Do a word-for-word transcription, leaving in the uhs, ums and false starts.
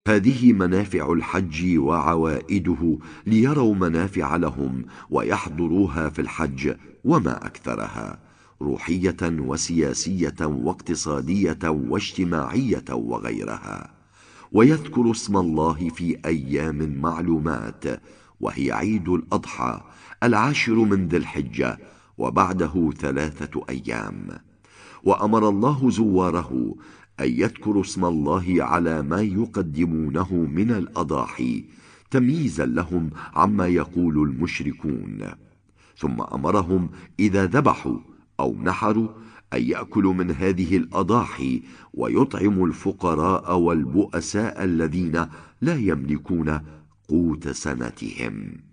هذه منافع الحج وعوائده، ليروا منافع لهم ويحضروها في الحج وما أكثرها، روحية وسياسية واقتصادية واجتماعية وغيرها. ويذكر اسم الله في أيام معلومات، وهي عيد الأضحى العاشر من ذي الحجة، وبعده ثلاثة أيام. وأمر الله زواره أن يذكروا اسم الله على ما يقدمونه من الأضاحي تمييزا لهم عما يقول المشركون. ثم أمرهم إذا ذبحوا أو نحروا أن يأكلوا من هذه الأضاحي ويطعموا الفقراء والبؤساء الذين لا يملكون قوت سنتهم.